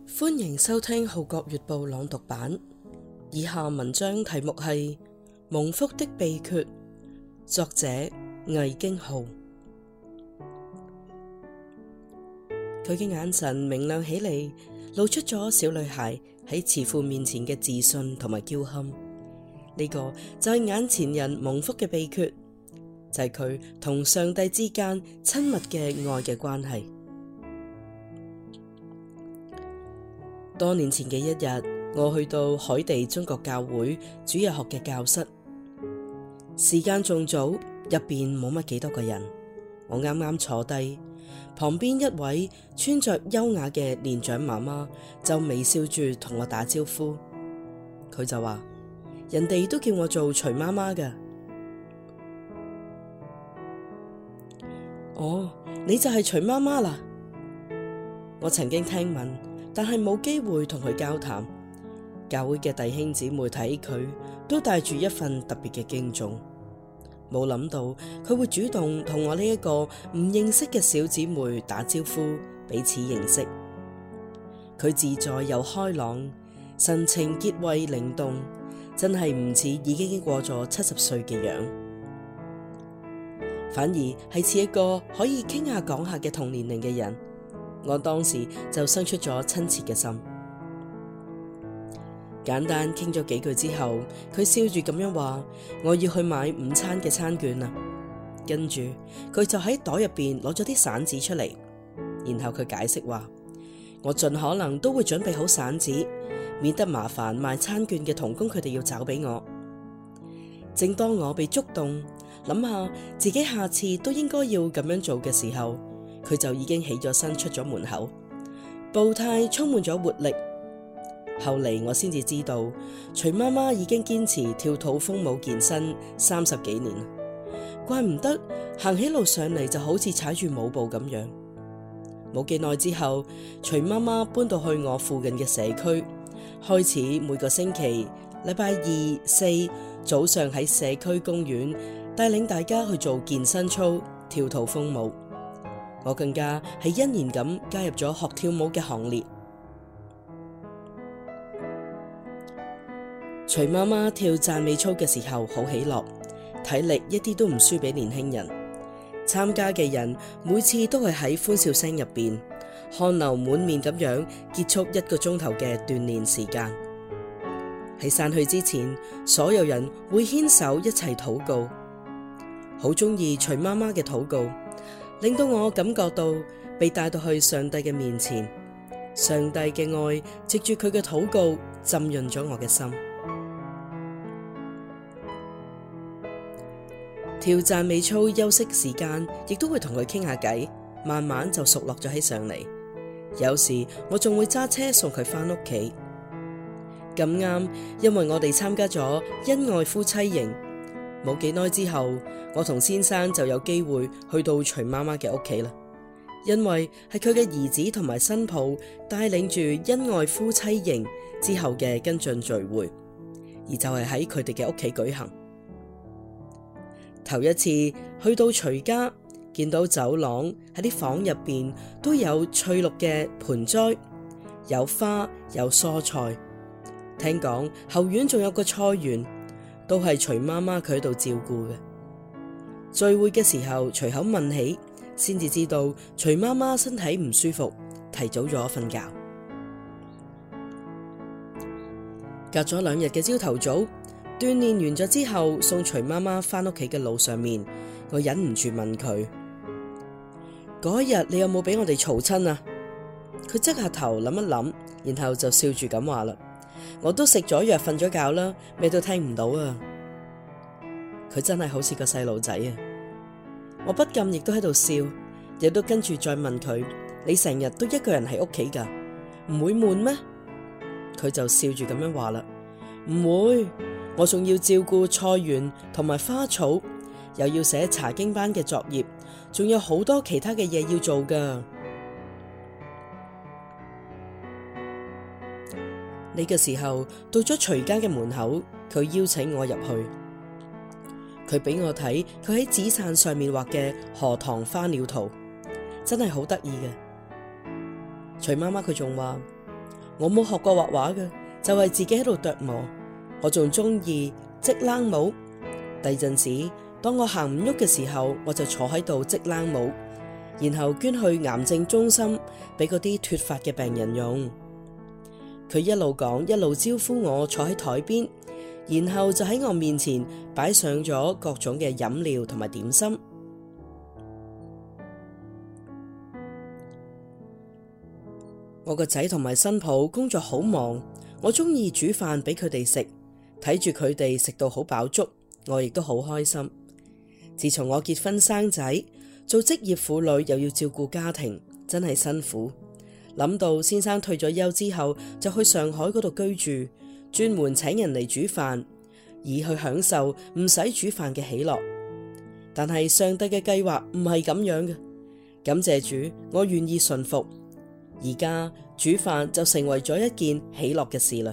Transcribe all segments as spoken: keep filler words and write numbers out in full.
歡迎收聽《號角月報》朗讀版。以下文章題目係《蒙福的秘訣》，作者魏京浩。佢嘅眼神明亮起嚟，露出咗小女孩喺慈父面前嘅自信同埋驕堪。呢個就係眼前人蒙福嘅秘訣，就係佢同上帝之間親密嘅愛嘅關係。多年前嘅一日，我去到海地中國教會主日學嘅教室，時間仲早，入邊冇乜幾多個人。我啱啱坐低，旁邊一位穿着優雅嘅年長媽媽就微笑住同我打招呼。佢就話：人哋都叫我做徐媽媽㗎。哦，你就係徐媽媽啦。我曾經聽聞，但係冇機會同佢交談。教會嘅弟兄姊妹睇佢，都帶住一份特別嘅敬重。冇諗到佢會主動同我呢一個唔認識嘅小姊妹打招呼，彼此認識。佢自在又開朗，神情潔慧靈動，真係唔似已經過咗七十歲嘅樣，反而係似一個可以傾下講下嘅同年齡嘅人。我當時就生出咗親切嘅心。簡單傾咗幾句之後，佢笑住咁樣話：我要去買午餐嘅餐券啦。跟住佢就喺袋入邊攞咗啲散紙出嚟，然後佢解釋話：我盡可能都會準備好散紙，免得麻煩賣餐券嘅同工佢哋要找俾我。正當我被觸動，諗下自己下次都應該要咁樣做嘅時候，佢就已經起咗身出咗門口，步態充滿咗活力。後嚟我先至知道，徐媽媽已經堅持跳土風舞健身三十幾年，怪唔得行起路上嚟就好似踩住舞步咁樣。冇幾耐之後，徐媽媽搬到去我附近嘅社區，開始每個星期禮拜二、四早上喺社區公園帶領大家去做健身操、跳土風舞。我更加係欣然咁加入咗學跳舞嘅行列。徐媽媽跳讚美操嘅時候好喜樂，體力一啲都唔輸俾年輕人。參加嘅人每次都係喺歡笑聲入邊，汗流滿面咁樣結束一個鐘頭嘅鍛煉時間。喺散去之前，所有人會牽手一齊禱告。好鍾意徐媽媽嘅禱告，令到我感覺到被帶到去上帝嘅面前，上帝嘅愛藉住佢嘅禱告浸潤咗我嘅心。跳讚美操休息時間，亦都會同佢傾下偈，慢慢就熟絡咗起上嚟。有時我仲會揸車送佢返屋企。咁啱，因為我哋參加咗恩愛夫妻營，冇幾耐之後，我同先生就有機會去到徐媽媽嘅屋企啦。因為係佢嘅兒子同埋新抱帶領住恩愛夫妻營之後嘅跟進聚會，而就係喺佢哋嘅屋企舉行。頭一次去到徐家，見到走廊喺啲房入邊都有翠綠嘅盆栽，有花有蔬菜。聽講後院仲有個菜園，都係徐媽媽佢喺度照顧嘅。聚會嘅時候隨口問起，先至知道徐媽媽身體唔舒服，提早咗瞓覺。隔咗兩日嘅朝頭早，鍛煉完咗之後，送徐媽媽返屋企嘅路上面，我忍唔住問佢：嗰日你有冇俾我哋嘈親啊？佢側下頭諗一諗，然後就笑住咁話啦：我都食咗藥瞓咗覺啦，咩都聽唔到啊！佢真係好似個細路仔啊！我不禁亦都喺度笑，亦都跟住再問佢：你成日都一個人喺屋企噶，唔會悶咩？佢就笑住咁樣話啦：唔會。我仲要照顧菜園同埋花草，又要寫查經班嘅作業，仲有好多其他嘅嘢要做㗎。呢個時候到咗徐家嘅門口，佢邀請我入去。佢俾我睇佢喺紙傘上面畫嘅荷塘花鳥圖，真係好得意嘅。徐媽媽佢仲話： 我冇學過畫畫嘅，就係自己喺度琢磨。我仲中意織冷帽。第陣時，當我行唔喐嘅時候，我就坐喺度織冷帽，然後捐去癌症中心俾嗰啲脫髮嘅病人用。佢一路講，一路招呼我坐喺台邊，然後就喺我面前擺上咗各種嘅飲料同埋點心。我個仔同埋新抱工作好忙，我中意煮飯俾佢哋食，睇住佢哋食到好飽足，我亦都好開心。自從我結婚生仔，做職業婦女又要照顧家庭，真係辛苦。諗到先生退咗休之後就去上海嗰度居住，專門請人嚟煮飯，以去享受唔使煮飯嘅喜樂。但係上帝嘅計劃唔係咁樣嘅，感謝主，我願意順服。而家煮飯就成為咗一件喜樂嘅事啦。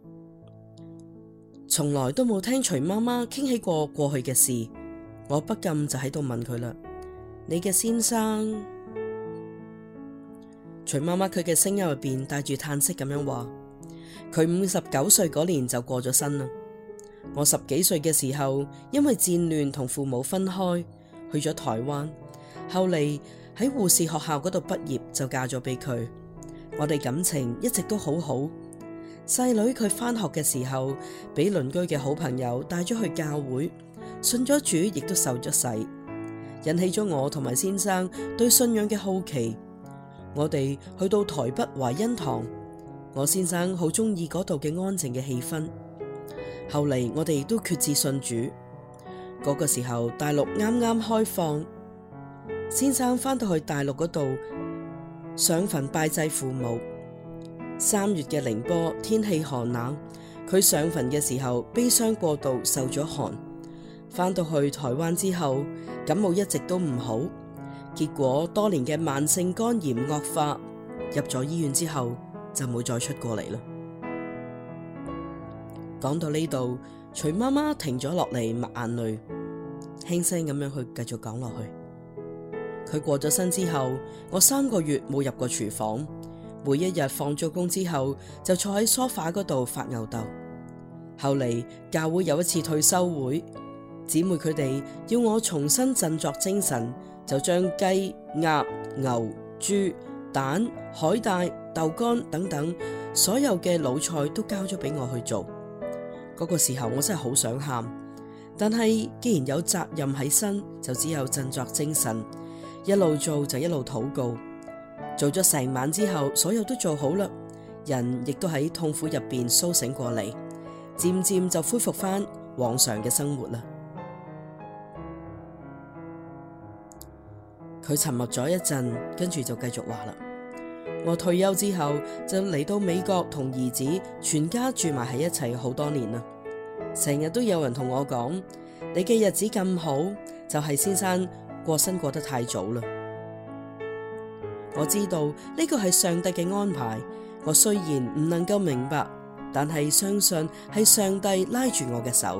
從來都冇聽徐媽媽傾起過過去嘅事，我不禁就喺度問佢啦：你嘅先生？徐媽媽佢嘅聲音入邊帶住嘆息咁樣話：佢五十九歲嗰年就過咗身啦。我十幾歲嘅時候，因為戰亂同父母分開，去咗台灣，後嚟喺護士學校嗰度畢業就嫁咗俾佢。我哋感情一直都好好。細女佢返學嘅時候，俾鄰居嘅好朋友帶咗去教會，信咗主，亦都受咗洗，引起咗我同埋先生對信仰嘅好奇。我哋去到台北懷恩堂，我先生好中意嗰度嘅安靜嘅氣氛。後嚟我哋亦都決志信主。嗰個時候大陸啱啱開放，先生返到去大陸嗰度上墳拜祭父母。三月嘅寧波天氣寒冷，佢上墳嘅時候悲傷過度，受咗寒。返到去台灣之後，感冒一直都唔好，結果多年嘅慢性肝炎惡化，入咗醫院之後就冇再出過嚟啦。講到呢度，徐媽媽停咗落嚟，抹眼淚，輕聲咁樣去繼續講落去。佢過咗身之後，我三個月冇入過廚房，每一日放咗工之後就坐喺梳化嗰度發吽哣。後嚟教會有一次退休會，姊妹佢哋要我重新振作精神，就將雞、鴨、牛、豬、蛋、海帶、豆乾等等所有嘅老菜都交咗俾我去做。嗰個時候我真係好想喊，但係既然有責任喺身，就只有振作精神，一路做就一路禱告。做咗成晚之後，所有都做好啦，人亦都喺痛苦入邊蘇醒過嚟，漸漸就恢復翻往常嘅生活啦。佢沉默咗一陣，跟住就繼續話啦：我退休之後就嚟到美國同兒子全家住埋喺一齊好多年啦。成日都有人同我講：你嘅日子咁好，就係先生過身過得太早啦。我知道呢個係上帝嘅安排，我雖然唔能夠明白，但係相信係上帝拉住我嘅手。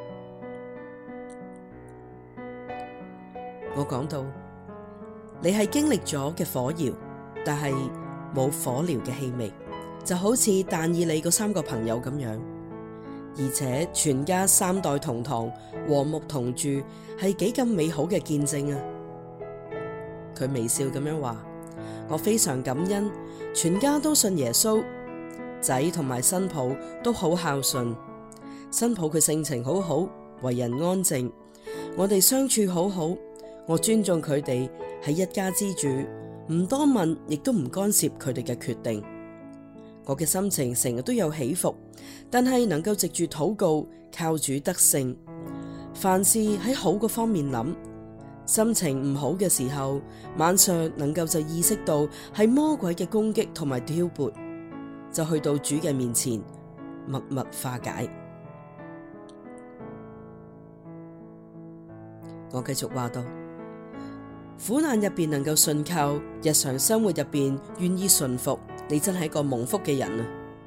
我講到，你係經歷咗嘅火窯，但係冇火燎嘅氣味，就好似但以理嗰三個朋友咁樣，而且全家三代同堂，和睦同住，係幾咁美好嘅見證啊！佢微笑咁樣話：我非常感恩，全家都信耶穌，仔同埋新抱都好孝順。新抱佢性情好好，為人安靜，我哋相處好好，我尊重佢哋係一家之主，唔多問，亦都唔干涉佢哋嘅決定。我嘅心情成日都有起伏，但係能夠藉住禱告，靠主得勝。凡事喺好嘅方面諗。心情唔好嘅時候，晚上能夠就意識到係魔鬼嘅攻擊同埋挑撥，就去到主嘅面前默默化解。我繼續話道：苦難入邊能夠信靠，日常生活入邊願意順服，你真係一個蒙福嘅人啊！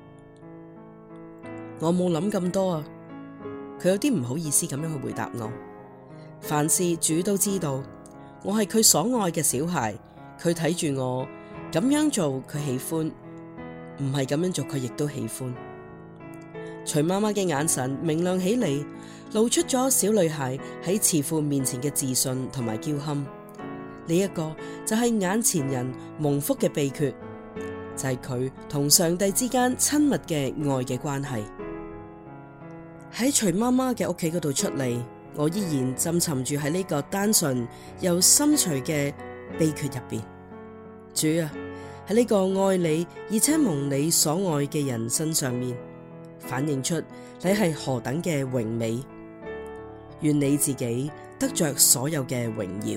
我冇諗咁多啊，佢有啲唔好意思咁樣去回答我。凡事主都知道，我係佢所愛嘅小孩，佢睇住我咁樣做，佢喜歡， 唔係咁樣做，佢亦都喜歡。徐媽媽嘅眼神明亮起嚟，露出咗小女孩喺慈父面前嘅自信同埋驕堪。呢一個就係眼前人蒙福嘅秘訣，就係佢同上帝之間親密嘅愛嘅關係。喺徐媽媽嘅屋企嗰度出嚟，我依然浸沉住喺呢個單純又深邃嘅秘訣入邊。主啊，喺呢個愛你而且蒙你所愛嘅人身上面，反映出你係何等嘅榮美。願你自己得着所有嘅榮耀。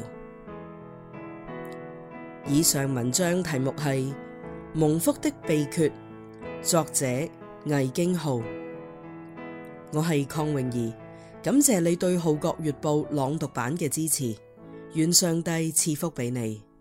以上文章題目係蒙福的秘訣，作者魏京浩。我係鄺詠儀，感謝你對《號角月報》朗讀版嘅支持，願上帝賜福俾你。